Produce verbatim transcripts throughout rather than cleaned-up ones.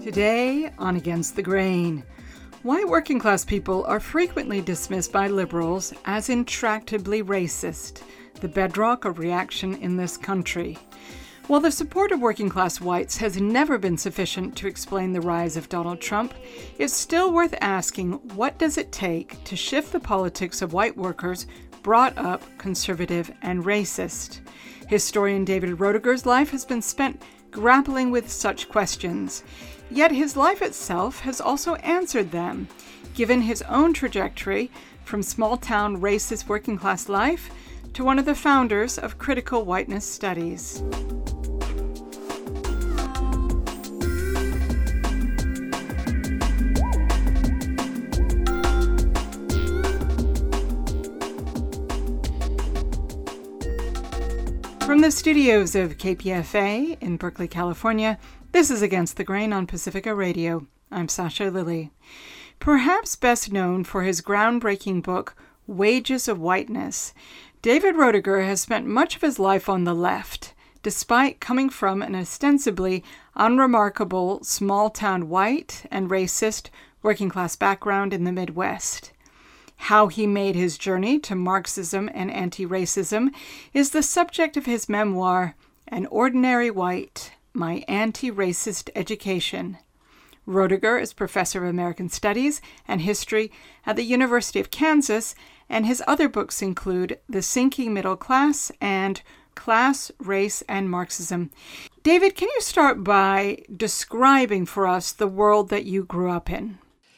Today on Against the Grain, why working class people are frequently dismissed by liberals as intractably racist, the bedrock of reaction in this country. While the support of working class whites has never been sufficient to explain the rise of Donald Trump, it's still worth asking, what does it take to shift the politics of white workers brought up conservative and racist? Historian David Roediger's life has been spent grappling with such questions. Yet his life itself has also answered them, given his own trajectory from small-town racist working-class life to one of the founders of critical whiteness studies. From the studios of K P F A in Berkeley, California, this is Against the Grain on Pacifica Radio. I'm Sasha Lilly. Perhaps best known for his groundbreaking book, Wages of Whiteness, David Roediger has spent much of his life on the left, despite coming from an ostensibly unremarkable small-town white and racist working-class background in the Midwest. How he made his journey to Marxism and anti-racism is the subject of his memoir, An Ordinary White, My Anti-Racist Education. Roediger is professor of American Studies and History at the University of Kansas, and his other books include The Sinking Middle Class and Class, Race, and Marxism. David, can you start by describing for us the world that you grew up in?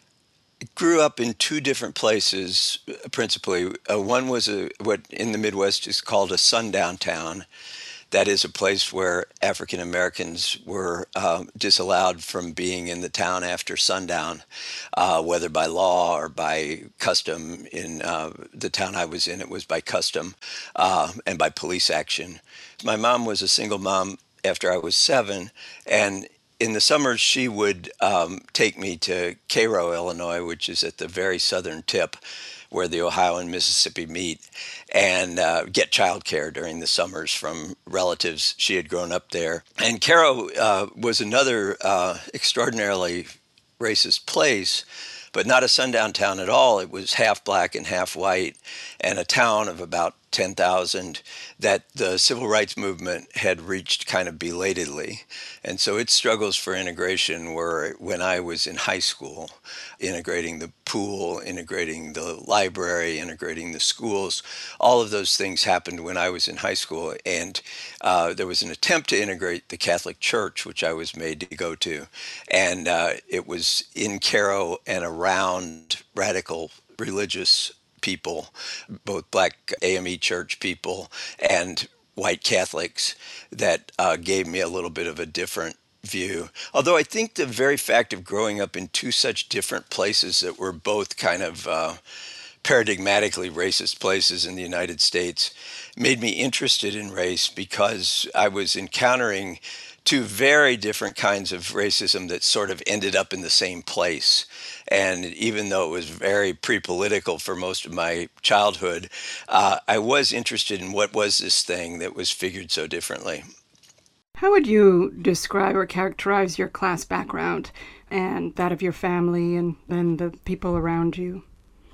Grew up in two different places, principally. Uh, one was a, what in the Midwest is called a sundown town. That is a place where African Americans were uh, disallowed from being in the town after sundown, uh, whether by law or by custom. In uh, the town I was in, it was by custom uh, and by police action. My mom was a single mom after I was seven, and in the summers, she would um, take me to Cairo, Illinois, which is at the very southern tip where the Ohio and Mississippi meet, and uh, get childcare during the summers from relatives. She had grown up there. And Cairo uh, was another uh, extraordinarily racist place, but not a sundown town at all. It was half black and half white, and a town of about ten thousand that the civil rights movement had reached kind of belatedly. And so its struggles for integration were when I was in high school, integrating the pool, integrating the library, integrating the schools. All of those things happened when I was in high school. And uh, there was an attempt to integrate the Catholic Church, which I was made to go to. And uh, it was in Cairo and around radical religious people, both black A M E church people and white Catholics, that uh, gave me a little bit of a different view. Although I think the very fact of growing up in two such different places that were both kind of uh, paradigmatically racist places in the United States made me interested in race, because I was encountering two very different kinds of racism that sort of ended up in the same place. And even though it was very pre-political for most of my childhood, uh, I was interested in what was this thing that was figured so differently. How would you describe or characterize your class background and that of your family and then the people around you?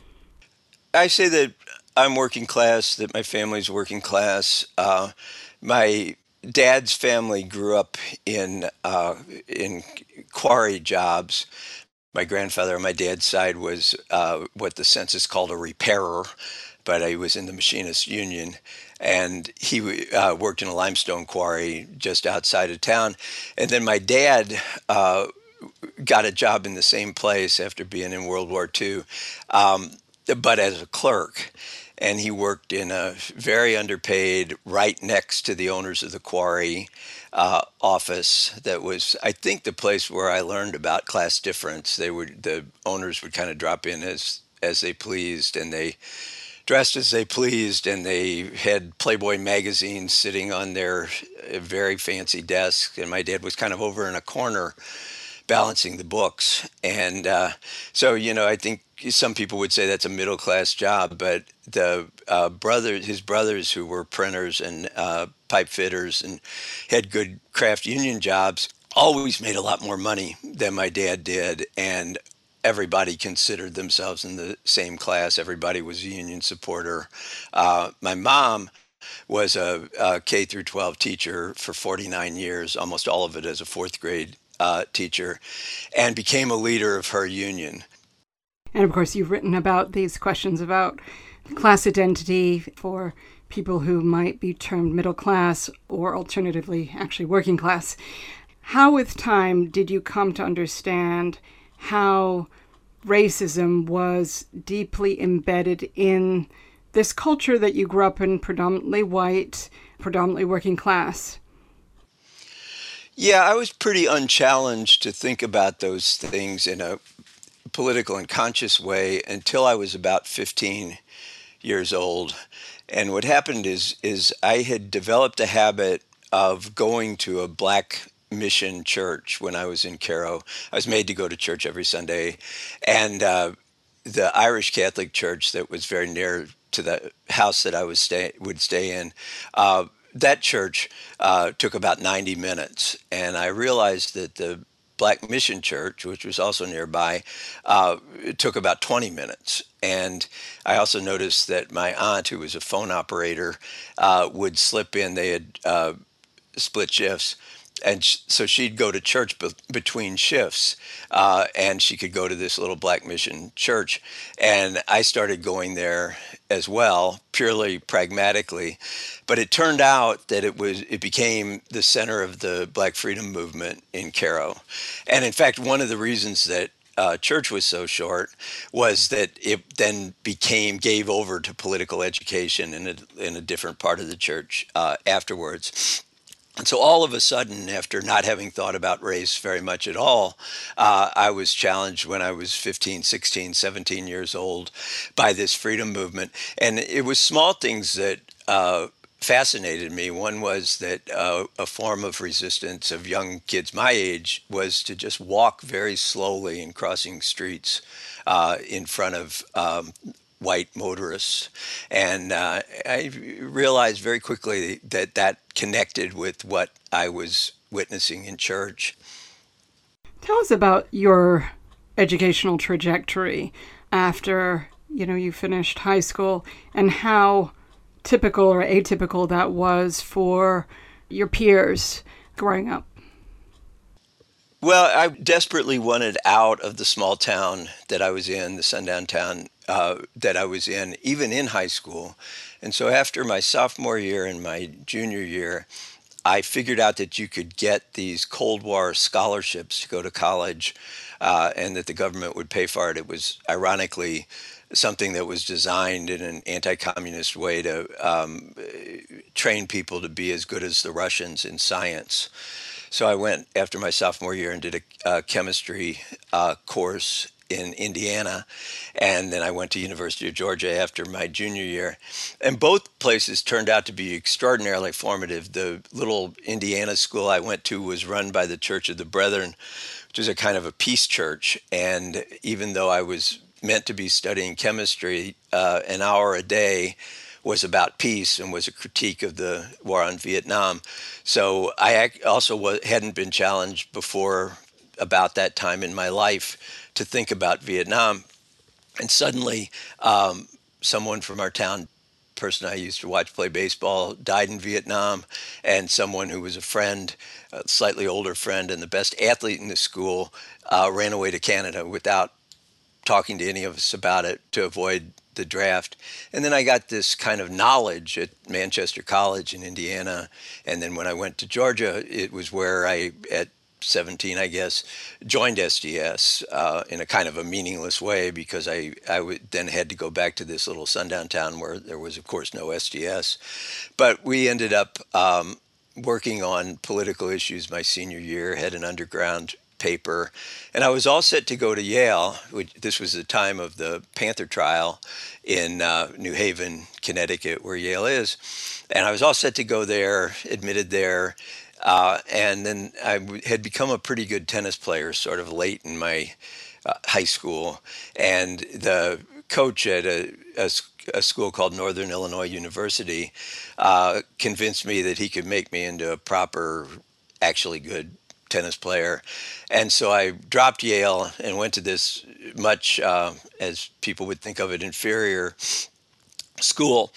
I say that I'm working class, that my family's working class. Uh, my dad's family grew up in uh, in quarry jobs. My grandfather on my dad's side was uh, what the census called a repairer, but he was in the machinists union, and he uh, worked in a limestone quarry just outside of town. And then my dad uh, got a job in the same place after being in World War Two, um, but as a clerk. And he worked in a very underpaid, right next to the owners of the quarry uh, office. That was, I think, the place where I learned about class difference. They would, the owners would kind of drop in as as they pleased, and they dressed as they pleased, and they had Playboy magazines sitting on their very fancy desk. And my dad was kind of over in a corner balancing the books. And uh, so, you know, I think some people would say that's a middle class job, but the uh, brothers, his brothers who were printers and uh, pipe fitters and had good craft union jobs, always made a lot more money than my dad did, and everybody considered themselves in the same class. Everybody was a union supporter. Uh, my mom was a, a K through twelve teacher for forty-nine years, almost all of it as a fourth grade uh, teacher, and became a leader of her union. And of course, you've written about these questions about class identity for people who might be termed middle class or alternatively actually working class. How, with time, did you come to understand how racism was deeply embedded in this culture that you grew up in, predominantly white, predominantly working class? Yeah, I was pretty unchallenged to think about those things in a political and conscious way until I was about fifteen years old. And what happened is is I had developed a habit of going to a black mission church when I was in Cairo. I was made to go to church every Sunday, and uh, the Irish Catholic church that was very near to the house that I was stay would stay in. Uh, that church uh, took about ninety minutes, and I realized that the Black Mission Church, which was also nearby, uh, it took about twenty minutes. And I also noticed that my aunt, who was a phone operator, uh, would slip in. They had uh, split shifts. And sh- so she'd go to church be- between shifts, uh, and she could go to this little Black Mission church. And I started going there as well, purely pragmatically. But it turned out that it was it became the center of the Black Freedom Movement in Cairo. And in fact, one of the reasons that uh, church was so short was that it then became gave over to political education in a in a different part of the church uh, afterwards. And so all of a sudden, after not having thought about race very much at all, uh, I was challenged when I was fifteen, sixteen, seventeen years old by this freedom movement. And it was small things that uh, fascinated me. One was that uh, a form of resistance of young kids my age was to just walk very slowly in crossing streets uh, in front of um, white motorists. And uh, I realized very quickly that that connected with what I was witnessing in church. Tell us about your educational trajectory after, you know, you finished high school and how typical or atypical that was for your peers growing up. Well, I desperately wanted out of the small town that I was in, the sundown town uh, that I was in, even in high school. And so after my sophomore year and my junior year, I figured out that you could get these Cold War scholarships to go to college uh, and that the government would pay for it. It was ironically something that was designed in an anti-communist way to um, train people to be as good as the Russians in science. So I went after my sophomore year and did a, a chemistry uh, course in Indiana, and then I went to University of Georgia after my junior year. And both places turned out to be extraordinarily formative. The little Indiana school I went to was run by the Church of the Brethren, which is a kind of a peace church. And even though I was meant to be studying chemistry, uh, an hour a day was about peace and was a critique of the war on Vietnam. So I also was, hadn't been challenged before about that time in my life to think about Vietnam. And suddenly um, someone from our town, person I used to watch play baseball, died in Vietnam, and someone who was a friend, a slightly older friend and the best athlete in the school, uh, ran away to Canada without talking to any of us about it to avoid the draft. And then I got this kind of knowledge at Manchester College in Indiana. And then when I went to Georgia, it was where I, at seventeen, I guess, joined S D S uh, in a kind of a meaningless way because I, I w- then had to go back to this little sundown town where there was, of course, no S D S. But we ended up um, working on political issues my senior year, had an underground paper, and I was all set to go to Yale. Which, this was the time of the Panther trial in uh, New Haven, Connecticut, where Yale is. And I was all set to go there, admitted there. Uh, and then I w- had become a pretty good tennis player sort of late in my uh, high school. And the coach at a, a, a school called Northern Illinois University uh, convinced me that he could make me into a proper, actually good tennis player. And so I dropped Yale and went to this much, uh, as people would think of it, inferior school.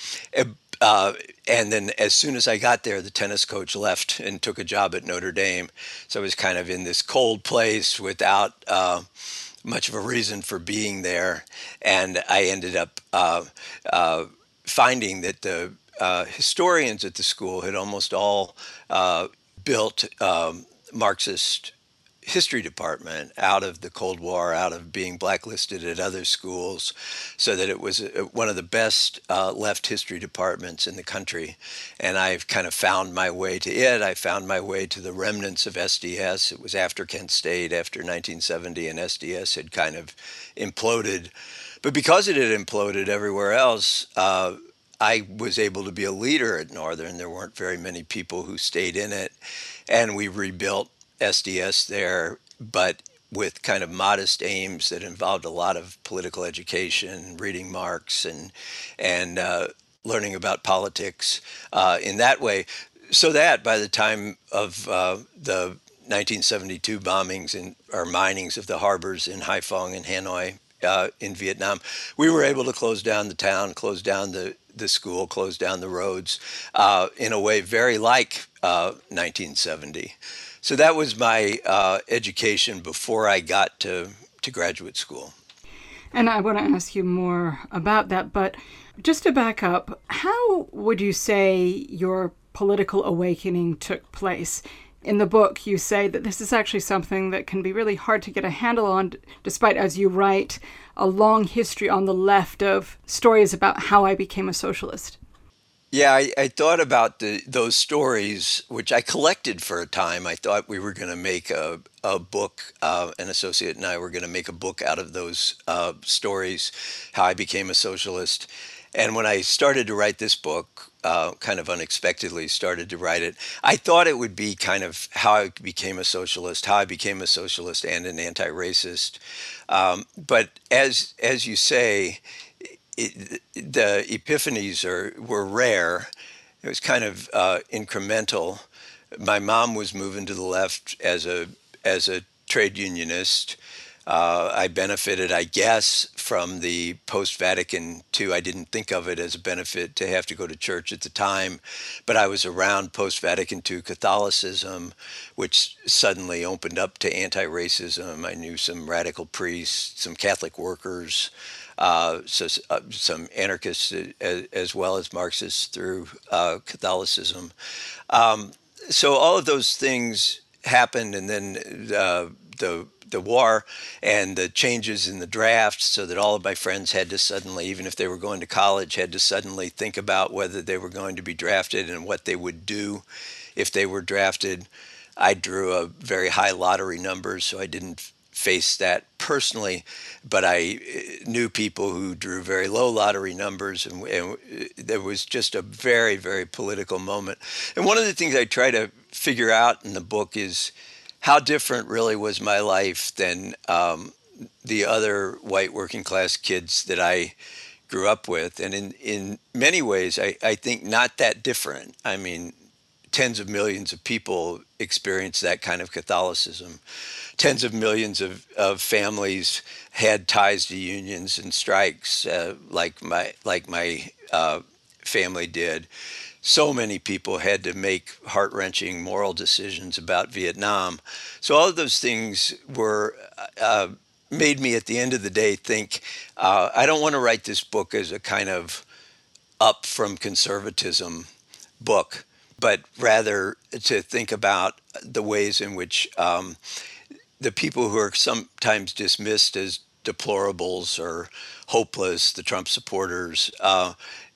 Uh, and then as soon as I got there, the tennis coach left and took a job at Notre Dame. So I was kind of in this cold place without uh, much of a reason for being there. And I ended up uh, uh, finding that the uh, historians at the school had almost all uh, built um, Marxist history department out of the Cold War, out of being blacklisted at other schools, so that it was a, one of the best uh, left history departments in the country. And I've kind of found my way to it. I found my way to the remnants of S D S. It was after Kent State, after nineteen seventy, and S D S had kind of imploded. But because it had imploded everywhere else, uh, I was able to be a leader at Northern. There weren't very many people who stayed in it. And we rebuilt S D S there, but with kind of modest aims that involved a lot of political education, reading Marx, and and uh, learning about politics uh, in that way. So that by the time of uh, the nineteen seventy-two bombings and or minings of the harbors in Haiphong and Hanoi uh, in Vietnam, we were able to close down the town, close down the the school, close down the roads uh, in a way very like uh, nineteen seventy. So that was my uh, education before I got to, to graduate school. And I want to ask you more about that, but just to back up, how would you say your political awakening took place? In the book, you say that this is actually something that can be really hard to get a handle on, despite, as you write, a long history on the left of stories about how I became a socialist. Yeah, I, I thought about the, those stories, which I collected for a time. I thought we were going to make a, a book, uh, an associate and I were going to make a book out of those uh, stories, how I became a socialist. And when I started to write this book, uh, kind of unexpectedly started to write it, I thought it would be kind of how I became a socialist, how I became a socialist and an anti-racist. Um, but as as you say, It, the epiphanies are were rare. It was kind of uh, incremental. My mom was moving to the left as a as a trade unionist. Uh, I benefited, I guess, from the post-Vatican two. I didn't think of it as a benefit to have to go to church at the time, but I was around post-Vatican two Catholicism, which suddenly opened up to anti-racism. I knew some radical priests, some Catholic workers, uh, so, uh, some anarchists as, as well as Marxists through uh, Catholicism. Um, so all of those things happened, and then uh, the the war and the changes in the draft, so that all of my friends had to suddenly, even if they were going to college, had to suddenly think about whether they were going to be drafted and what they would do if they were drafted. I drew a very high lottery number, so I didn't face that personally, but I knew people who drew very low lottery numbers, and, and there was just a very, very political moment. And one of the things I try to figure out in the book is how different really was my life than um, the other white working class kids that I grew up with. And in, in many ways, I, I think not that different. I mean, tens of millions of people experience that kind of Catholicism. Tens of millions of, of families had ties to unions and strikes, uh, like my like my uh, family did. So many people had to make heart-wrenching moral decisions about Vietnam. So all of those things were uh, made me, at the end of the day, think uh, I don't want to write this book as a kind of up from conservatism book, but rather to think about the ways in which um, the people who are sometimes dismissed as deplorables or hopeless, the Trump supporters, uh,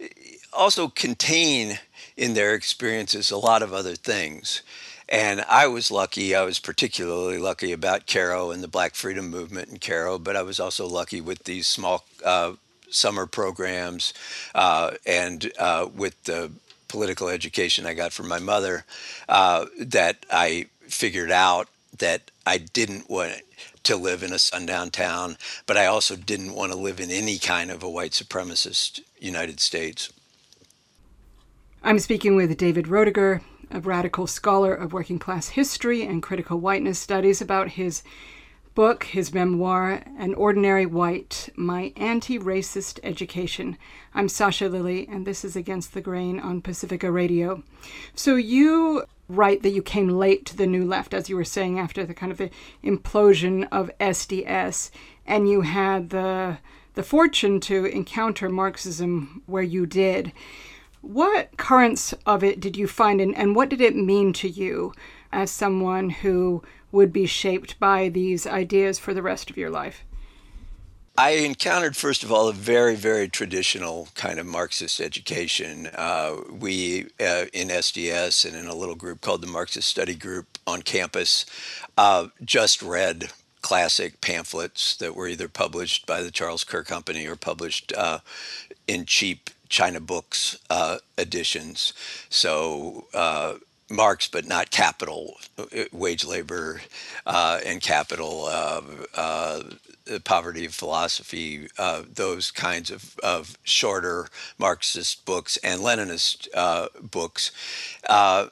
also contain in their experiences a lot of other things. And I was lucky, I was particularly lucky about Caro and the Black Freedom Movement in Caro, but I was also lucky with these small uh, summer programs uh, and uh, with the political education I got from my mother, uh, that I figured out that I didn't want to live in a sundown town, but I also didn't want to live in any kind of a white supremacist United States. I'm speaking with David Roediger, a radical scholar of working class history and critical whiteness studies, about his book, his memoir, An Ordinary White, My Anti-Racist Education. I'm Sasha Lilley, and this is Against the Grain on Pacifica Radio. So you write that you came late to the New Left, as you were saying, after the kind of the implosion of S D S, and you had the the fortune to encounter Marxism where you did. What currents of it did you find, and, and what did it mean to you as someone who would be shaped by these ideas for the rest of your life? I encountered, first of all, a very, very traditional kind of Marxist education. Uh, we, uh, in S D S and in a little group called the Marxist Study Group on campus, uh, just read classic pamphlets that were either published by the Charles Kerr Company or published uh, in cheap China books uh, editions. So uh, Marx, but not Capital, Wage Labor uh, and Capital, uh, uh, Poverty of Philosophy, uh, those kinds of, of shorter Marxist books and Leninist uh, books. Uh,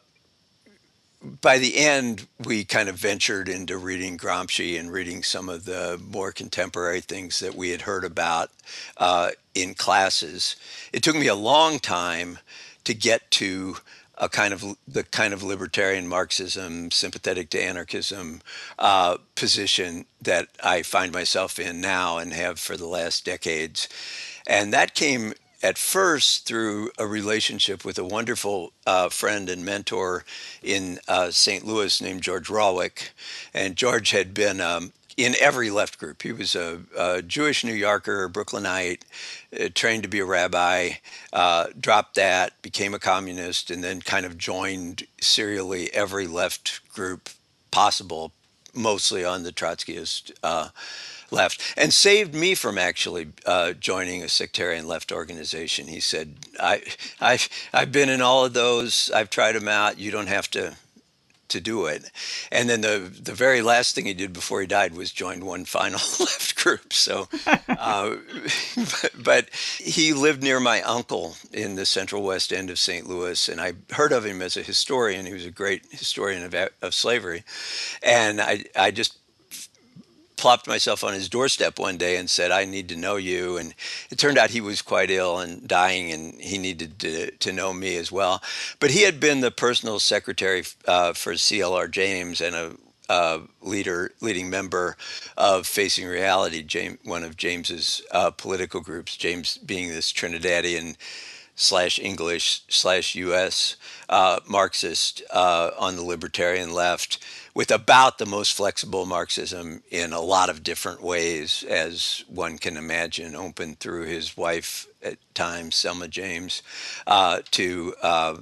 by the end, we kind of ventured into reading Gramsci and reading some of the more contemporary things that we had heard about uh, in classes. It took me a long time to get to a kind of the kind of libertarian Marxism, sympathetic to anarchism uh, position that I find myself in now and have for the last decades. And that came at first through a relationship with a wonderful uh, friend and mentor in uh, Saint Louis named George Rawlick. And George had been um, in every left group. He was a, a Jewish New Yorker, Brooklynite, uh, trained to be a rabbi, uh, dropped that, became a communist, and then kind of joined serially every left group possible, mostly on the Trotskyist uh, left, and saved me from actually uh, joining a sectarian left organization. He said, I, I've, I've been in all of those. I've tried them out. You don't have to to do it. And then the the very last thing he did before he died was join one final left group. So, uh, but, but he lived near my uncle in the central west end of Saint Louis, and I heard of him as a historian. He was a great historian of of slavery, and I I just plopped myself on his doorstep one day and said, I need to know you. And it turned out he was quite ill and dying, and he needed to, to know me as well. But he had been the personal secretary uh, for C L R James and a uh, leader, leading member of Facing Reality, James, one of James's uh, political groups, James being this Trinidadian slash English slash U S uh, Marxist uh, on the libertarian left, with about the most flexible Marxism in a lot of different ways, as one can imagine, open through his wife at times, Selma James, uh, to uh,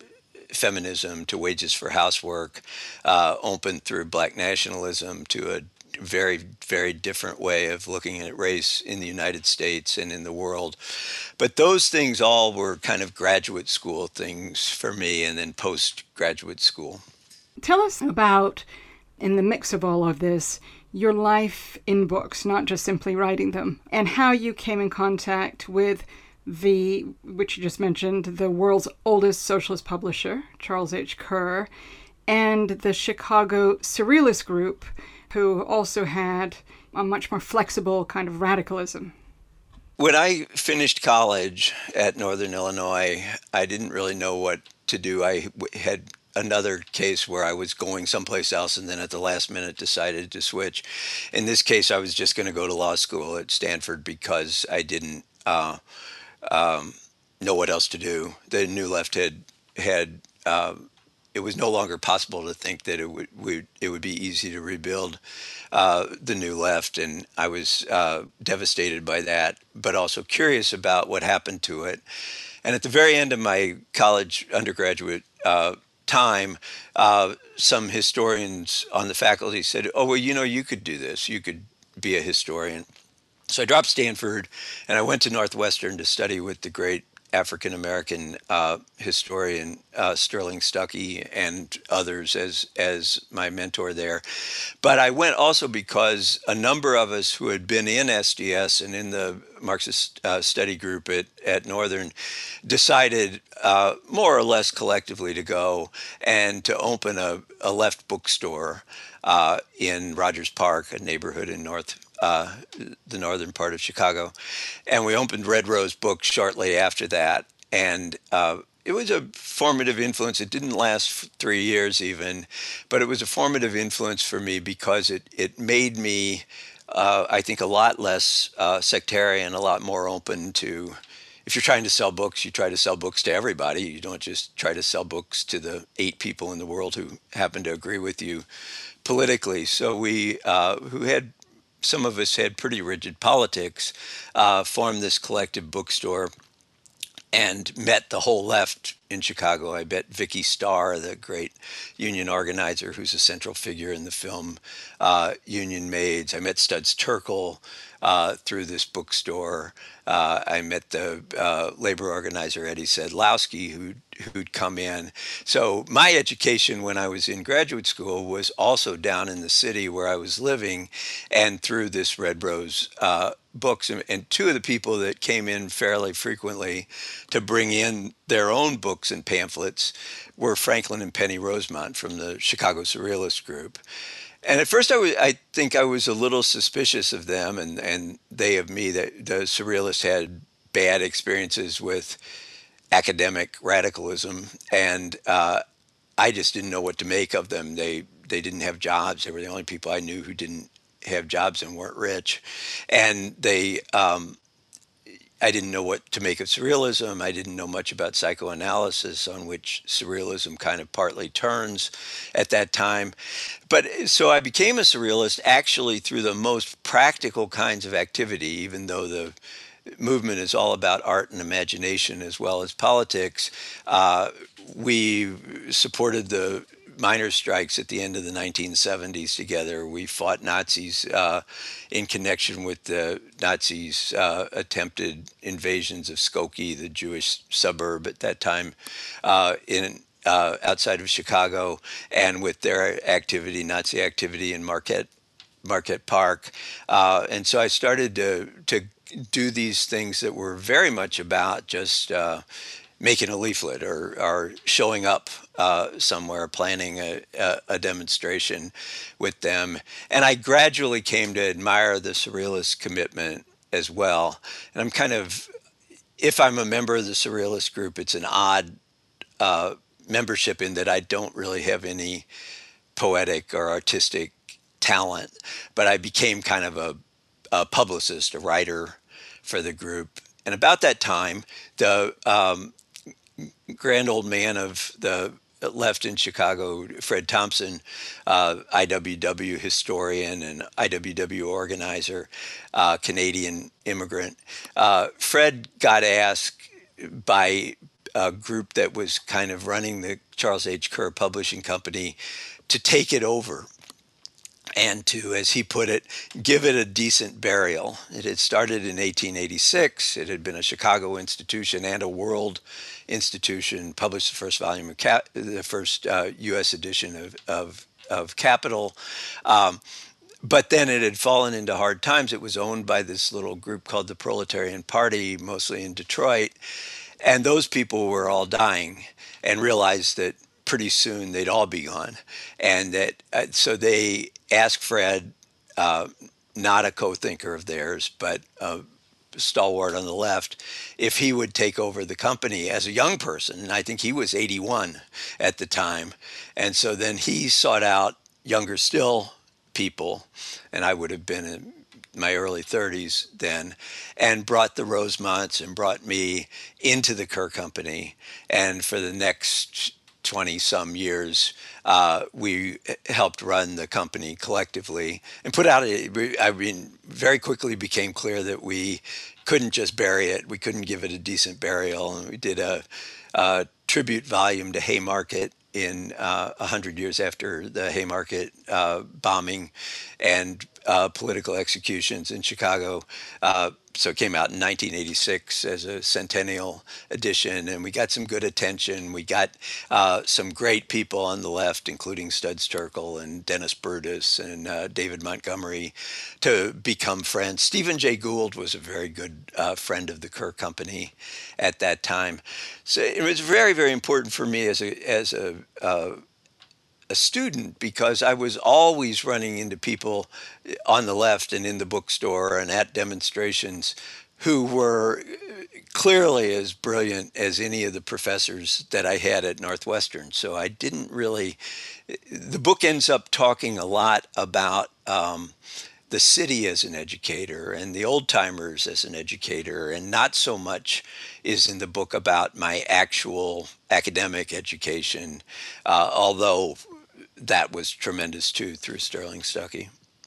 feminism, to wages for housework, uh, open through black nationalism, to a very, very different way of looking at race in the United States and in the world. But those things all were kind of graduate school things for me, and then postgraduate school. Tell us about, in the mix of all of this, your life in books, not just simply writing them, and how you came in contact with the, which you just mentioned, the world's oldest socialist publisher, Charles H. Kerr, and the Chicago Surrealist Group, who also had a much more flexible kind of radicalism. When I finished college at Northern Illinois, I didn't really know what to do. I had another case where I was going someplace else and then at the last minute decided to switch. In this case, I was just going to go to law school at Stanford because I didn't uh, um, know what else to do. The New Left had, had uh, it was no longer possible to think that it would, would it would be easy to rebuild uh, the New Left, and I was uh, devastated by that, but also curious about what happened to it. And at the very end of my college undergraduate uh, time, uh, some historians on the faculty said, oh, well, you know, you could do this. You could be a historian. So I dropped Stanford, and I went to Northwestern to study with the great African American uh, historian uh, Sterling Stuckey and others as as my mentor there. But I went also because a number of us who had been in S D S and in the Marxist uh, study group at, at Northern decided uh, more or less collectively to go and to open a, a left bookstore uh, in Rogers Park, a neighborhood in North uh, the northern part of Chicago. And we opened Red Rose Books shortly after that. And uh, it was a formative influence. It didn't last three years even, but it was a formative influence for me because it, it made me, uh, I think, a lot less uh, sectarian, a lot more open to, if you're trying to sell books, you try to sell books to everybody. You don't just try to sell books to the eight people in the world who happen to agree with you politically. So we, uh, who had, some of us had pretty rigid politics, uh, formed this collective bookstore and met the whole left in Chicago. I met Vicky Starr, the great union organizer who's a central figure in the film uh, Union Maids. I met Studs Terkel uh, through this bookstore. Uh, I met the uh, labor organizer Eddie Sedlowski, who'd, who'd come in. So my education when I was in graduate school was also down in the city where I was living, and through this Red Rose uh, books. And, and two of the people that came in fairly frequently to bring in their own books and pamphlets were Franklin and Penny Rosemont from the Chicago Surrealist Group. And at first, I, was, I think I was a little suspicious of them, and, and they of me. That the Surrealists had bad experiences with academic radicalism, and uh, I just didn't know what to make of them. They they didn't have jobs. They were the only people I knew who didn't have jobs and weren't rich, and they. Um, I didn't know what to make of surrealism. I didn't know much about psychoanalysis, on which surrealism kind of partly turns at that time. But so I became a surrealist actually through the most practical kinds of activity, even though the movement is all about art and imagination as well as politics. Uh, we supported the miners' strikes at the end of the nineteen seventies together. We fought Nazis uh, in connection with the Nazis' uh, attempted invasions of Skokie, the Jewish suburb at that time, uh, in uh, outside of Chicago, and with their activity, Nazi activity in Marquette, Marquette Park. Uh, and so I started to to do these things that were very much about just uh, making a leaflet or, or showing up uh, somewhere, planning a, a, a demonstration with them. And I gradually came to admire the Surrealist commitment as well. And I'm kind of, if I'm a member of the Surrealist group, it's an odd uh, membership in that I don't really have any poetic or artistic talent, but I became kind of a, a publicist, a writer for the group. And about that time, the um, grand old man of the left in Chicago, Fred Thompson, uh, I W W historian and I W W organizer, uh, Canadian immigrant. Uh, Fred got asked by a group that was kind of running the Charles H. Kerr Publishing Company to take it over and to, as he put it, give it a decent burial. It had started in eighteen eighty-six. It had been a Chicago institution and a world institution, published the first volume of Cap- the first uh, U S edition of, of, of Capital. Um, but then it had fallen into hard times. It was owned by this little group called the Proletarian Party, mostly in Detroit. And those people were all dying and realized that pretty soon they'd all be gone. And that uh, so they asked Fred, uh, not a co-thinker of theirs, but a stalwart on the left, if he would take over the company as a young person. And I think he was eighty-one at the time. And so then he sought out younger still people, and I would have been in my early thirties then, and brought the Rosemonts and brought me into the Kerr Company. And for the next twenty some years, uh, we helped run the company collectively and put out a, I mean, very quickly became clear that we couldn't just bury it. We couldn't give it a decent burial. And we did a, a tribute volume to Haymarket in uh, one hundred years after the Haymarket uh, bombing, and uh, political executions in Chicago. Uh, so it came out in nineteen eighty-six as a centennial edition, and we got some good attention. We got uh, some great people on the left, including Studs Terkel and Dennis Burtis and uh, David Montgomery, to become friends. Stephen Jay Gould was a very good uh, friend of the Kerr Company at that time. So it was very, very important for me as a as a uh, a student, because I was always running into people on the left and in the bookstore and at demonstrations who were clearly as brilliant as any of the professors that I had at Northwestern. So I didn't really, the book ends up talking a lot about um, the city as an educator and the old timers as an educator, and not so much is in the book about my actual academic education, uh, although that was tremendous too through Sterling Stuckey.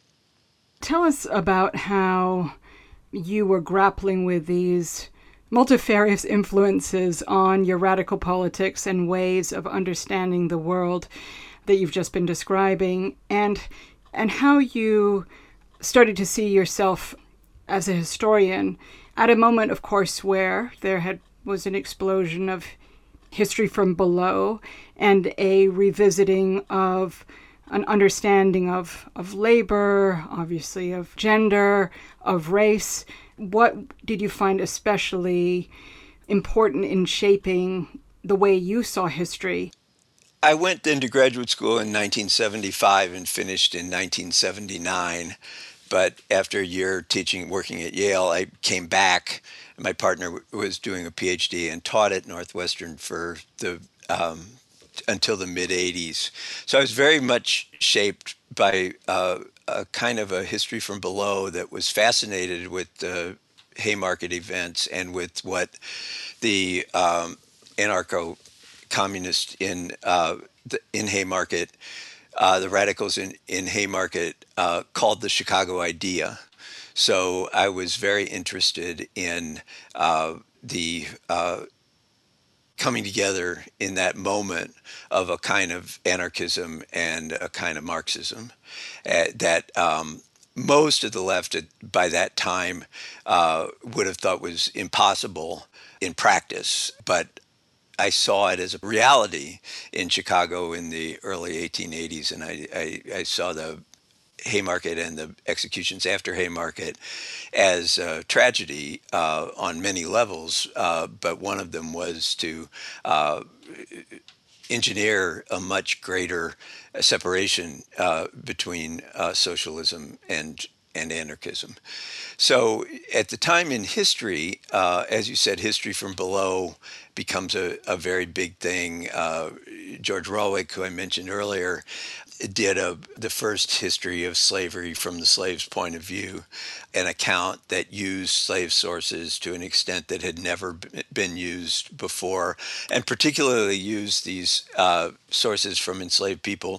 Tell us about how you were grappling with these multifarious influences on your radical politics and ways of understanding the world that you've just been describing, and and how you started to see yourself as a historian at a moment, of course, where there had was an explosion of history from below and a revisiting of an understanding of, of labor, obviously of gender, of race. What did you find especially important in shaping the way you saw history? I went into graduate school in nineteen seventy-five and finished in nineteen seventy-nine. But after a year teaching, working at Yale, I came back. My partner was doing a PhD and taught at Northwestern for the um, until the mid eighties. So I was very much shaped by uh, a kind of a history from below that was fascinated with the Haymarket events and with what the um, anarcho-communists in uh, the, in Haymarket, uh, the radicals in in Haymarket, uh, called the Chicago idea. So I was very interested in uh, the uh, coming together in that moment of a kind of anarchism and a kind of Marxism uh, that um, most of the left at, by that time uh, would have thought was impossible in practice. But I saw it as a reality in Chicago in the early eighteen eighties, and I, I, I saw the Haymarket and the executions after Haymarket as a tragedy uh, on many levels, uh, but one of them was to uh, engineer a much greater separation uh, between uh, socialism and and anarchism. So at the time in history, uh, as you said, history from below becomes a, a very big thing. Uh, George Rawlik, who I mentioned earlier, did a, the first history of slavery from the slave's point of view, an account that used slave sources to an extent that had never been used before, and particularly used these uh, sources from enslaved people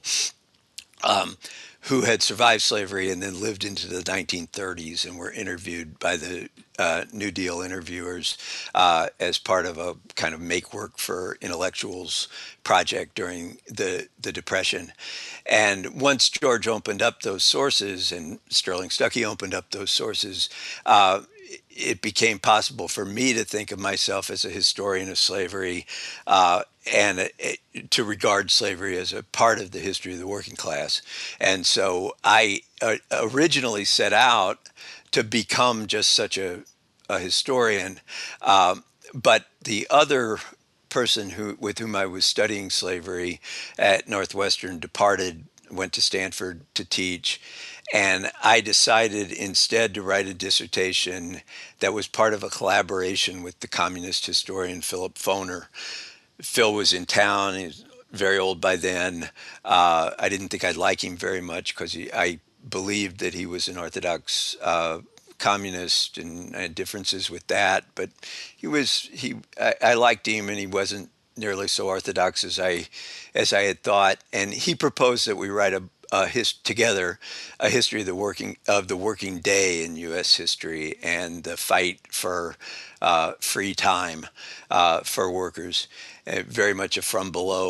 um, who had survived slavery and then lived into the nineteen thirties and were interviewed by the uh, New Deal interviewers uh, as part of a kind of make work for intellectuals project during the, the Depression. And once George opened up those sources and Sterling Stuckey opened up those sources, uh, it became possible for me to think of myself as a historian of slavery uh, and uh, to regard slavery as a part of the history of the working class. And so I uh, originally set out to become just such a, a historian. Um, but the other person who with whom I was studying slavery at Northwestern departed, went to Stanford to teach. And I decided instead to write a dissertation that was part of a collaboration with the communist historian Philip Foner. Phil was in town. He was very old by then. Uh, I didn't think I'd like him very much because I believed that he was an Orthodox uh, communist and I had differences with that. But he was he. I, I liked him, and he wasn't nearly so orthodox as I as I had thought. And he proposed that we write a Uh, his, together a history of the working of the working day in U S history and the fight for uh, free time uh, for workers, uh, very much a from below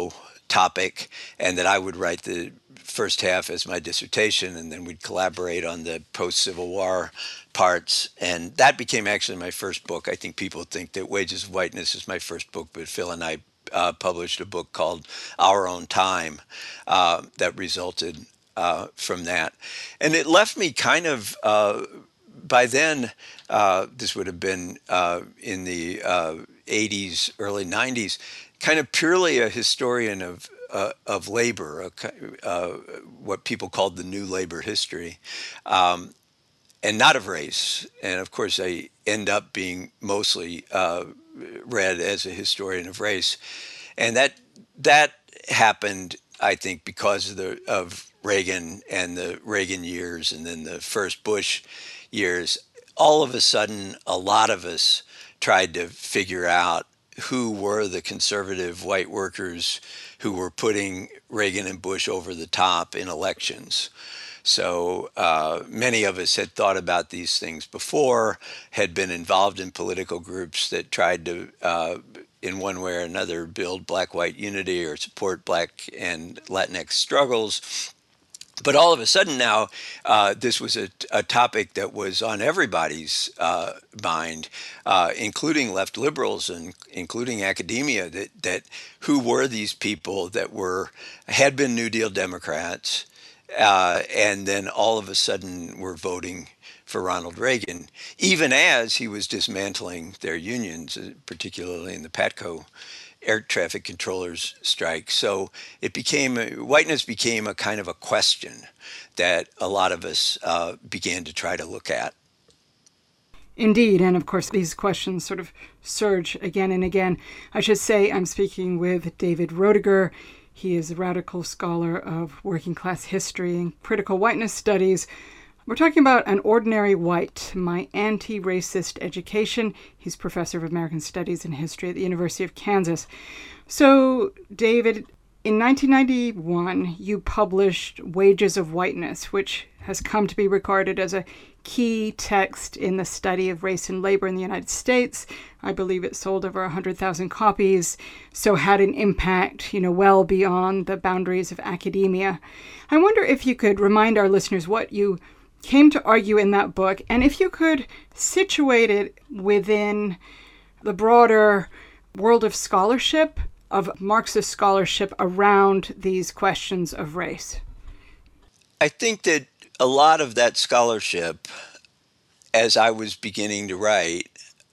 topic, and that I would write the first half as my dissertation, and then we'd collaborate on the post-Civil War parts. And that became actually my first book. I think people think that Wages of Whiteness is my first book, but Phil and I uh, published a book called Our Own Time uh, that resulted uh, from that. And it left me kind of, uh, by then, uh, this would have been uh, in the uh, eighties, early nineties, kind of purely a historian of uh, of labor, a, uh, what people called the new labor history, um, and not of race. And of course, I end up being mostly uh, read as a historian of race, and that that happened, I think, because of the of Reagan and the Reagan years, and then the first Bush years. All of a sudden, a lot of us tried to figure out who were the conservative white workers who were putting Reagan and Bush over the top in elections. So uh, many of us had thought about these things before, had been involved in political groups that tried to, uh, in one way or another, build black-white unity or support black and Latinx struggles. But all of a sudden now, uh, this was a, a topic that was on everybody's uh, mind, uh, including left liberals and including academia. That that who were these people that were had been New Deal Democrats, uh, and then all of a sudden were voting for Ronald Reagan, even as he was dismantling their unions, particularly in the PATCO air traffic controllers strike. So it became, whiteness became a kind of a question that a lot of us uh, began to try to look at. Indeed, and of course these questions sort of surge again and again. I should say I'm speaking with David Roediger. He is a radical scholar of working class history and critical whiteness studies. We're talking about An Ordinary White, My Anti-Racist Education. He's professor of American Studies and History at the University of Kansas. So, David, in nineteen ninety-one, you published Wages of Whiteness, which has come to be regarded as a key text in the study of race and labor in the United States. I believe it sold over one hundred thousand copies, so had an impact, you know, well beyond the boundaries of academia. I wonder if you could remind our listeners what you came to argue in that book, and if you could situate it within the broader world of scholarship, of Marxist scholarship around these questions of race. I think that a lot of that scholarship, as I was beginning to write,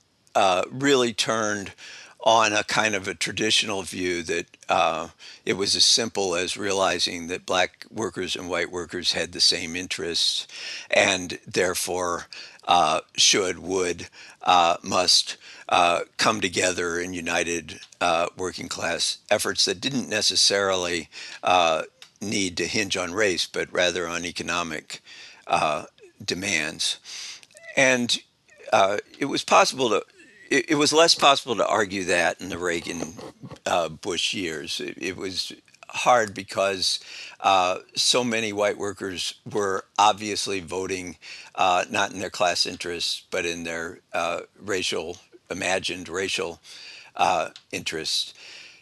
uh, really turned on a kind of a traditional view that uh, it was as simple as realizing that black workers and white workers had the same interests, and therefore uh, should, would, uh, must uh, come together in united uh, working class efforts that didn't necessarily uh, need to hinge on race, but rather on economic uh, demands. And uh, it was possible to It, it was less possible to argue that in the Reagan uh, Bush years. It, it was hard because uh, so many white workers were obviously voting uh, not in their class interests, but in their uh, racial, imagined racial uh, interests.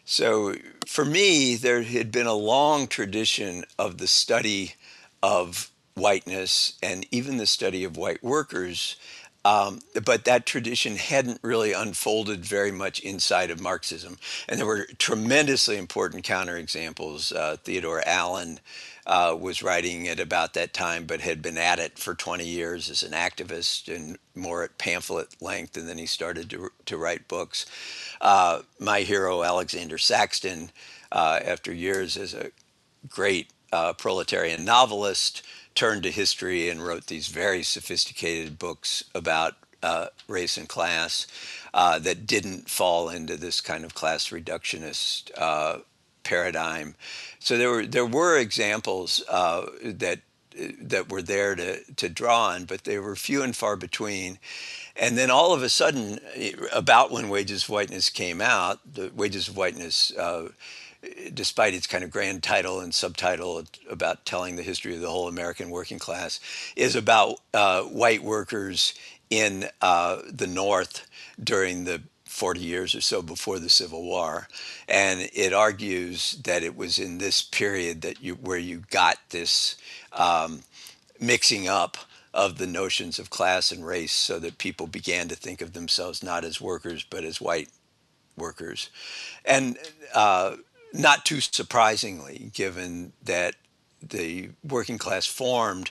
So for me, there had been a long tradition of the study of whiteness and even the study of white workers. Um, but that tradition hadn't really unfolded very much inside of Marxism. And there were tremendously important counterexamples. Uh, Theodore Allen uh, was writing at about that time, but had been at it for twenty years as an activist and more at pamphlet length. And then he started to, to write books. Uh, my hero, Alexander Saxton, uh, after years as a great uh, proletarian novelist, turned to history and wrote these very sophisticated books about uh, race and class uh, that didn't fall into this kind of class reductionist uh, paradigm. So there were there were examples uh, that that were there to to draw on, but they were few and far between. And then all of a sudden, about when Wages of Whiteness came out, the Wages of Whiteness, uh, despite its kind of grand title and subtitle about telling the history of the whole American working class, is about uh, white workers in uh, the North during the forty years or so before the Civil War, and it argues that it was in this period that you where you got this um, mixing up of the notions of class and race, so that people began to think of themselves not as workers but as white workers, and uh, not too surprisingly, given that the working class formed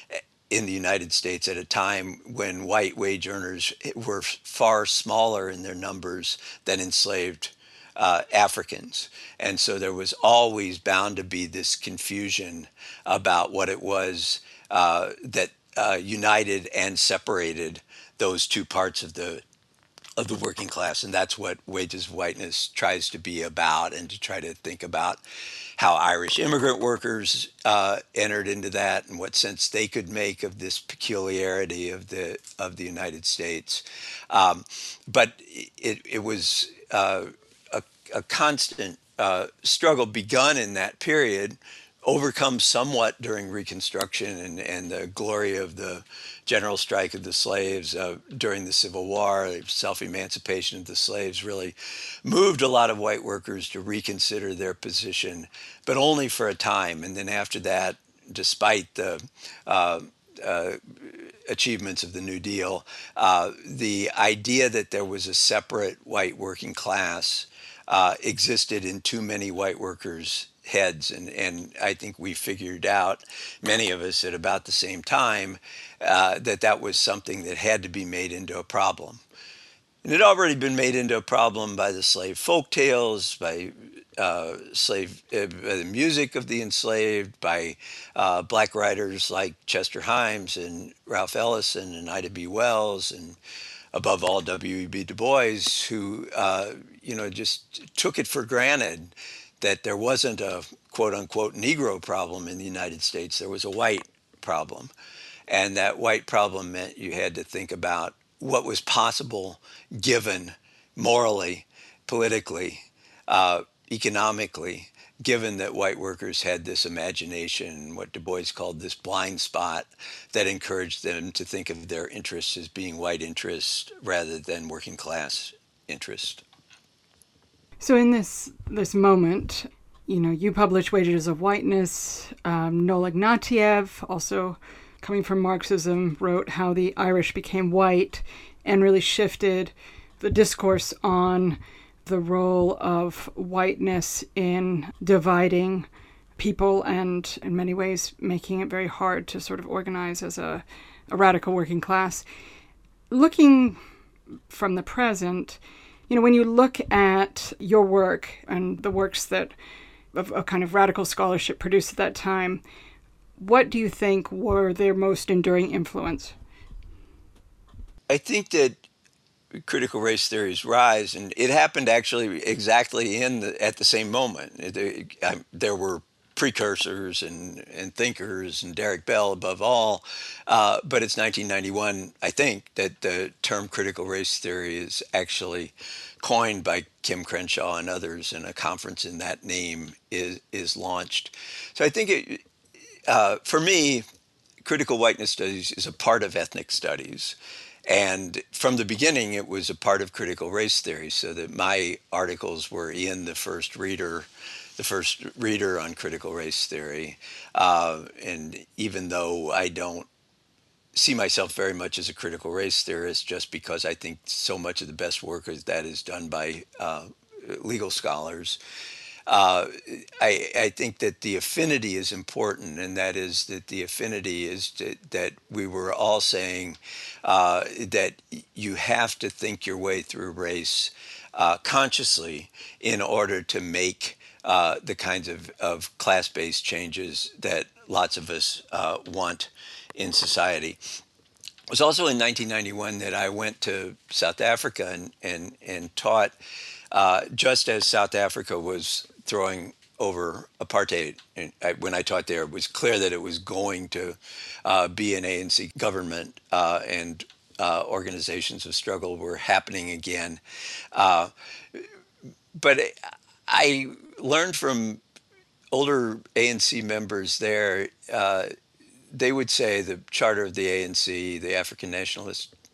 in the United States at a time when white wage earners were far smaller in their numbers than enslaved uh, Africans. And so there was always bound to be this confusion about what it was uh, that uh, united and separated those two parts of the of the working class. And that's what Wages of Whiteness tries to be about, and to try to think about how Irish immigrant workers uh, entered into that, and what sense they could make of this peculiarity of the of the United States. Um, but it, it was uh, a, a constant uh, struggle begun in that period, overcome somewhat during Reconstruction and, and the glory of the general strike of the slaves uh, during the Civil War. Self-emancipation of the slaves really moved a lot of white workers to reconsider their position, but only for a time. And then after that, despite the uh, uh, achievements of the New Deal, uh, the idea that there was a separate white working class uh, existed in too many white workers' heads. And, and I think we figured out, many of us at about the same time, uh, that that was something that had to be made into a problem. And it had already been made into a problem by the slave folk tales, by uh, slave uh, by the music of the enslaved, by uh, black writers like Chester Himes and Ralph Ellison and Ida B. Wells, and above all W E B Du Bois, who uh, you know just took it for granted that there wasn't a quote unquote Negro problem in the United States. There was a white problem. And that white problem meant you had to think about what was possible given morally, politically, uh, economically, given that white workers had this imagination, what Du Bois called this blind spot, that encouraged them to think of their interests as being white interests rather than working class interest. So in this this moment, you know, you published Wages of Whiteness. Um, Noel Ignatieff, also coming from Marxism, wrote how the Irish became white, and really shifted the discourse on the role of whiteness in dividing people, and in many ways making it very hard to sort of organize as a, a radical working class. Looking from the present, you know, when you look at your work and the works that of a kind of radical scholarship produced at that time, what do you think were their most enduring influence? I think that critical race theory's rise, and it happened actually exactly in the, at the same moment. There, I, there were precursors and, and thinkers, and Derek Bell above all, uh, but it's nineteen ninety-one, I think, that the term critical race theory is actually coined by Kim Crenshaw and others, and a conference in that name is is launched. So I think it, uh, for me, critical whiteness studies is a part of ethnic studies. And from the beginning, it was a part of critical race theory, so that my articles were in the first reader, the first reader on critical race theory. Uh, and even though I don't see myself very much as a critical race theorist, just because I think so much of the best work is that is done by uh, legal scholars, Uh, I, I think that the affinity is important, and that is that the affinity is to, that we were all saying uh, that you have to think your way through race uh, consciously in order to make uh, the kinds of, of class-based changes that lots of us uh, want in society. It was also in nineteen ninety-one that I went to South Africa and, and, and taught uh, just as South Africa was throwing over apartheid. And I, when I taught there, it was clear that it was going to uh, be an A N C government, uh, and uh, organizations of struggle were happening again. Uh, but I learned from older A N C members there, uh, they would say the charter of the A N C, the African Nationalist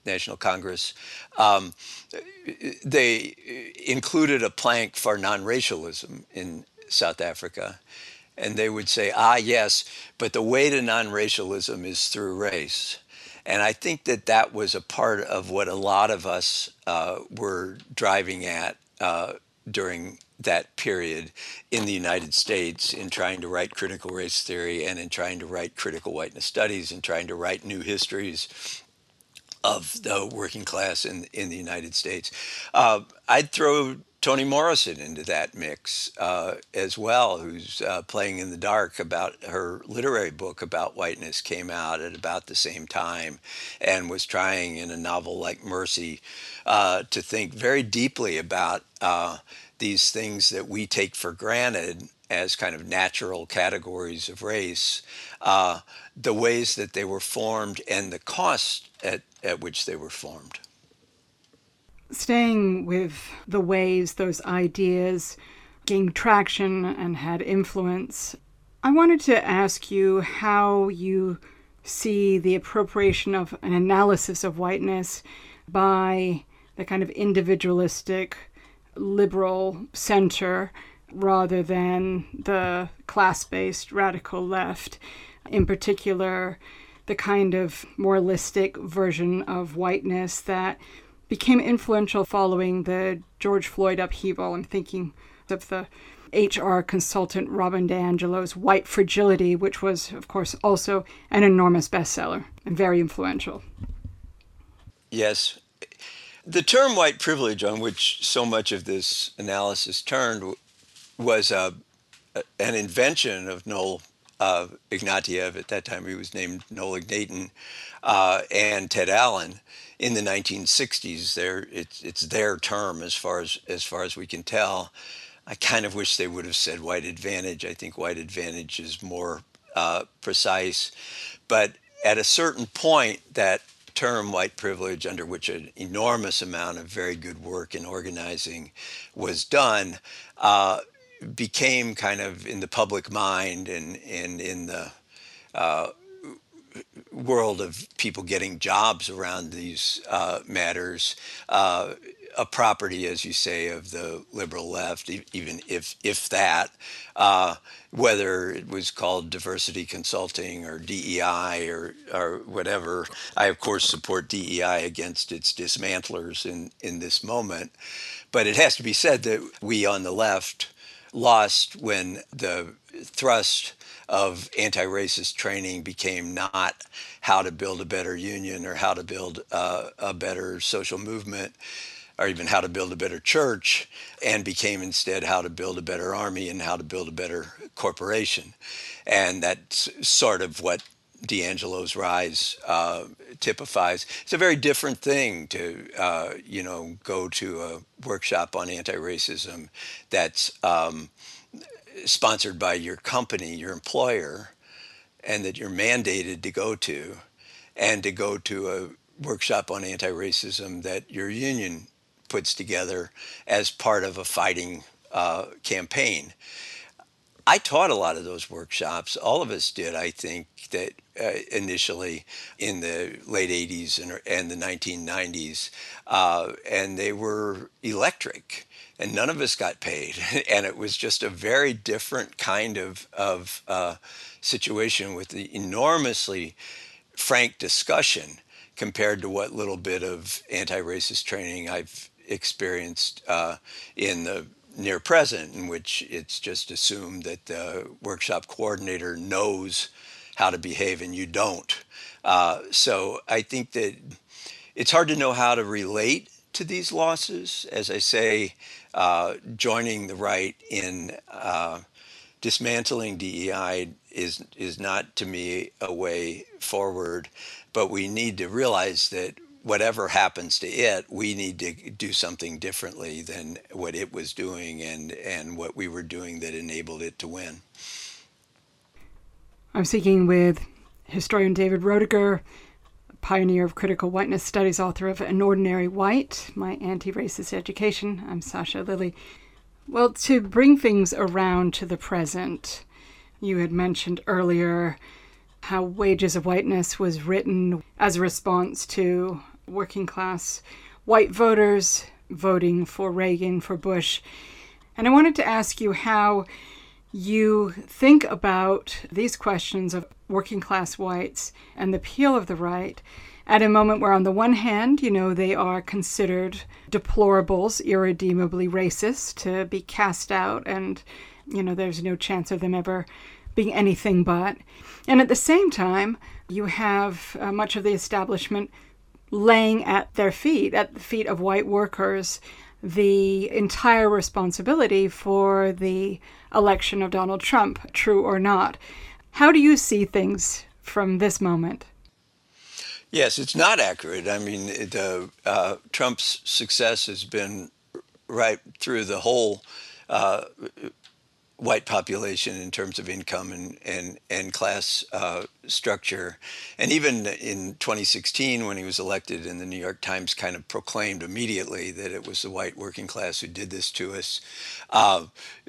National Congress, um, they included a plank for non-racialism in South Africa. And they would say, ah, yes, but the way to non-racialism is through race. And I think that that was a part of what a lot of us uh, were driving at uh, during that period in the United States in trying to write critical race theory and in trying to write critical whiteness studies and trying to write new histories of the working class in in the United States. Uh, I'd throw Toni Morrison into that mix uh, as well, who's uh, Playing in the Dark, about her literary book about whiteness, came out at about the same time, and was trying in a novel like Mercy uh, to think very deeply about uh, these things that we take for granted as kind of natural categories of race, uh, the ways that they were formed and the cost at, at which they were formed. Staying with the ways those ideas gained traction and had influence, I wanted to ask you how you see the appropriation of an analysis of whiteness by the kind of individualistic liberal center rather than the class-based radical left. In particular, the kind of moralistic version of whiteness that became influential following the George Floyd upheaval. I'm thinking of the H R consultant Robin DiAngelo's White Fragility, which was, of course, also an enormous bestseller and very influential. Yes. The term white privilege, on which so much of this analysis turned, was uh, an invention of Noel uh, Ignatieff. At that time, he was named Noel Ignatin, uh, and Ted Allen in the nineteen sixties. There, it's it's their term as far as as far as we can tell. I kind of wish they would have said white advantage. I think white advantage is more uh, precise, but at a certain point, that term white privilege, under which an enormous amount of very good work in organizing was done, uh, became kind of in the public mind and, and in the uh, world of people getting jobs around these uh, matters, uh, a property, as you say, of the liberal left, e- even if if that, uh, whether it was called diversity consulting or D E I or or whatever. I, of course, support D E I against its dismantlers in, in this moment. But it has to be said that we on the left lost when the thrust of anti-racist training became not how to build a better union or how to build uh, a better social movement, or even how to build a better church, and became instead how to build a better army and how to build a better corporation. And that's sort of what DiAngelo's Rise uh, typifies. It's a very different thing to, uh, you know, go to a workshop on anti-racism that's um, sponsored by your company, your employer, and that you're mandated to go to, and to go to a workshop on anti-racism that your union puts together as part of a fighting uh, campaign. I taught a lot of those workshops. All of us did, I think, that uh, initially in the late eighties and, and the nineteen nineties, uh, and they were electric, and none of us got paid. And it was just a very different kind of, of uh, situation with the enormously frank discussion compared to what little bit of anti-racist training I've experienced uh, in the near present, in which it's just assumed that the workshop coordinator knows how to behave and you don't. Uh, so I think that it's hard to know how to relate to these losses. As I say, uh, joining the right in uh, dismantling D E I is is not, to me, a way forward. But we need to realize that whatever happens to it, we need to do something differently than what it was doing and, and what we were doing that enabled it to win. I'm speaking with historian David Roediger, pioneer of critical whiteness studies, author of An Ordinary White, My Anti-Racist Education. I'm Sasha Lilley. Well, to bring things around to the present, you had mentioned earlier how Wages of Whiteness was written as a response to working class white voters voting for Reagan, for Bush. And I wanted to ask you how you think about these questions of working class whites and the appeal of the right at a moment where, on the one hand, you know, they are considered deplorables, irredeemably racist, to be cast out, and, you know, there's no chance of them ever being anything but. And at the same time, you have uh, much of the establishment laying at their feet, at the feet of white workers, the entire responsibility for the election of Donald Trump, true or not. How do you see things from this moment? Yes, it's not accurate. I mean, it, uh, uh, Trump's success has been right through the whole uh, white population in terms of income and and and class uh, structure, and even in twenty sixteen when he was elected, and the New York Times kind of proclaimed immediately that it was the white working class who did this to us. Uh,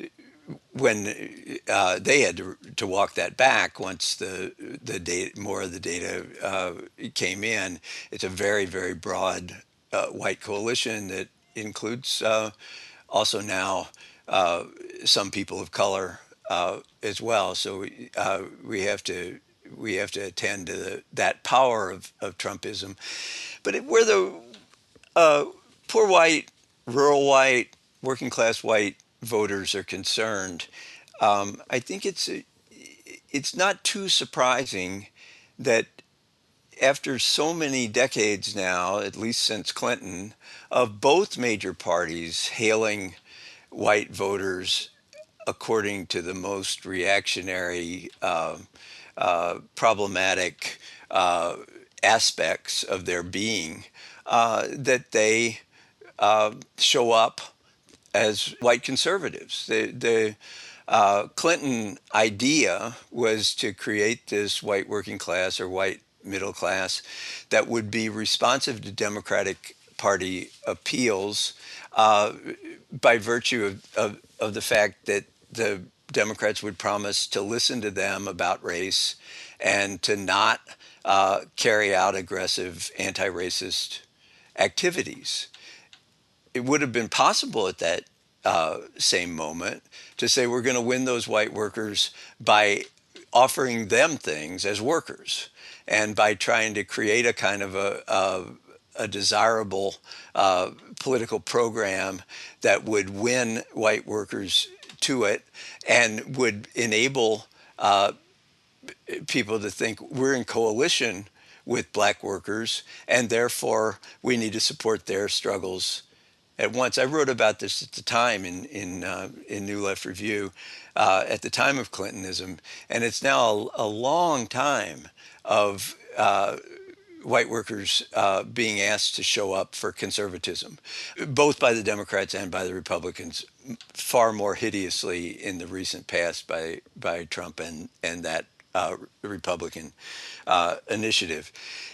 when uh, they had to, to walk that back once the the data, more of the data uh, came in. It's a very, very broad uh, white coalition that includes uh, also now uh, some people of color uh, as well. So we, uh, we have to we have to attend to the, that power of, of Trumpism. But it, where the uh, poor white, rural white, working class white voters are concerned, um, I think it's it's not too surprising that after so many decades now, at least since Clinton, of both major parties hailing white voters according to the most reactionary, uh, uh, problematic uh, aspects of their being, uh, that they uh, show up as white conservatives. The, the uh, Clinton idea was to create this white working class or white middle class that would be responsive to Democratic Party appeals uh, by virtue of, of, of the fact that the Democrats would promise to listen to them about race and to not uh, carry out aggressive anti-racist activities. It would have been possible at that uh, same moment to say we're going to win those white workers by offering them things as workers and by trying to create a kind of a, a, a desirable uh, political program that would win white workers to it and would enable uh, people to think we're in coalition with black workers and therefore we need to support their struggles at once. I wrote about this at the time in in, uh, in New Left Review uh, at the time of Clintonism, and it's now a, a long time of uh, white workers uh, being asked to show up for conservatism, both by the Democrats and by the Republicans, far more hideously in the recent past by by Trump and and that uh, Republican uh, initiative.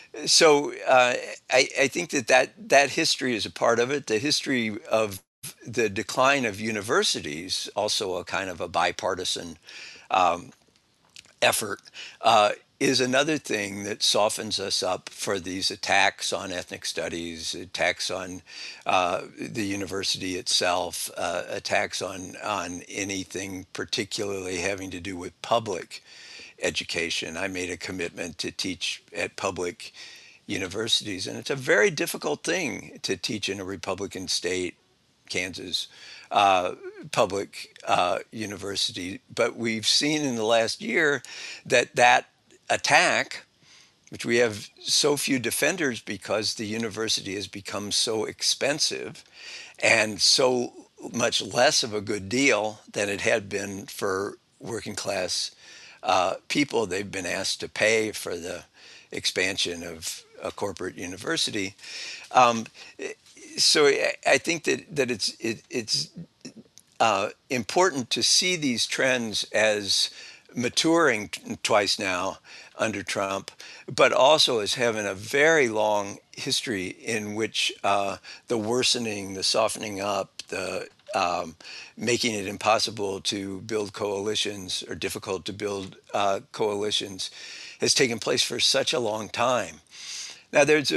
So uh, I, I think that, that that history is a part of it. The history of the decline of universities, also a kind of a bipartisan um, effort, uh, is another thing that softens us up for these attacks on ethnic studies, attacks on uh, the university itself, uh, attacks on, on anything particularly having to do with public education. I made a commitment to teach at public universities, and it's a very difficult thing to teach in a Republican state, Kansas, uh, public uh, university. But we've seen in the last year that that attack, which we have so few defenders because the university has become so expensive and so much less of a good deal than it had been for working class uh, people. They've been asked to pay for the expansion of a corporate university. Um, so I, I think that, that it's it, it's uh, important to see these trends as maturing t- twice now under Trump, but also as having a very long history in which uh, the worsening, the softening up, the um, making it impossible to build coalitions or difficult to build uh, coalitions has taken place for such a long time. Now, there's a,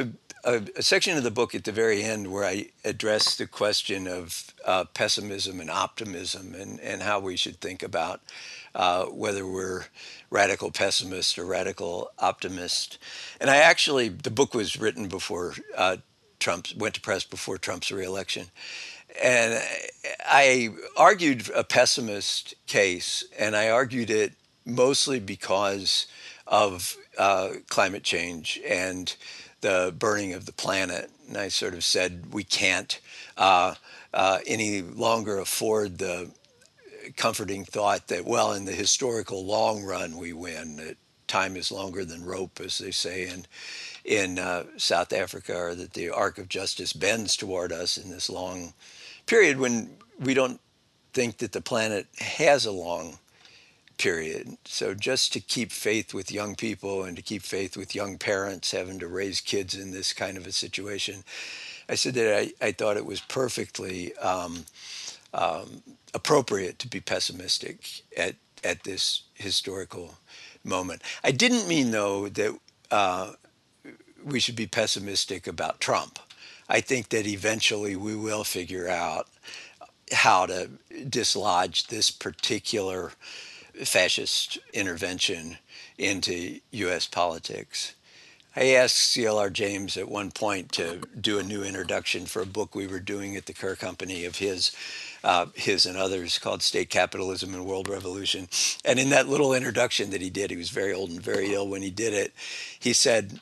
a, a section of the book at the very end where I address the question of uh, pessimism and optimism, and, and how we should think about uh, whether we're radical pessimist or radical optimist. And I actually, the book was written before uh, Trump went to press before Trump's reelection. And I argued a pessimist case, and I argued it mostly because of uh, climate change and the burning of the planet. And I sort of said we can't uh, uh, any longer afford the comforting thought that, well, in the historical long run, we win, that time is longer than rope, as they say in, in uh, South Africa, or that the arc of justice bends toward us in this long period when we don't think that the planet has a long period. So just to keep faith with young people and to keep faith with young parents having to raise kids in this kind of a situation, I said that I, I thought it was perfectly um, um, appropriate to be pessimistic at, at this historical moment. I didn't mean, though, that uh, we should be pessimistic about Trump. I think that eventually we will figure out how to dislodge this particular fascist intervention into U S politics. I asked C L R James at one point to do a new introduction for a book we were doing at the Kerr Company of his, uh, his and others, called State Capitalism and World Revolution. And in that little introduction that he did, he was very old and very ill when he did it, he said,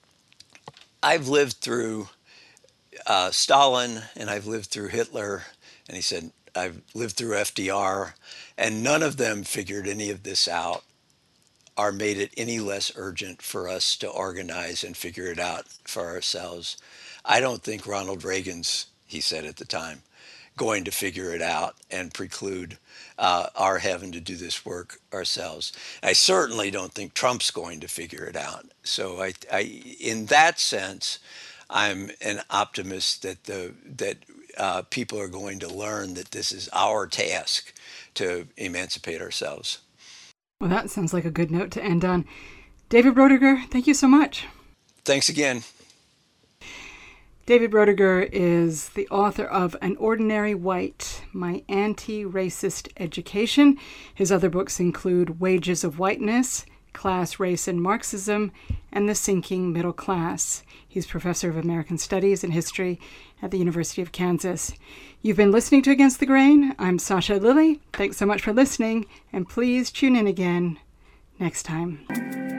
I've lived through uh, Stalin, and I've lived through Hitler, and he said, I've lived through F D R, and none of them figured any of this out or made it any less urgent for us to organize and figure it out for ourselves. I don't think Ronald Reagan's, he said at the time, going to figure it out and preclude uh, our having to do this work ourselves. I certainly don't think Trump's going to figure it out. So I, I in that sense, I'm an optimist that the that uh, people are going to learn that this is our task to emancipate ourselves. Well, that sounds like a good note to end on. David Roediger, thank you so much. Thanks again. David Roediger is the author of An Ordinary White, My Anti-Racist Education. His other books include Wages of Whiteness, Class, Race, and Marxism, and The Sinking Middle Class. He's professor of American Studies and History at the University of Kansas. You've been listening to Against the Grain. I'm Sasha Lilley. Thanks so much for listening, and please tune in again next time.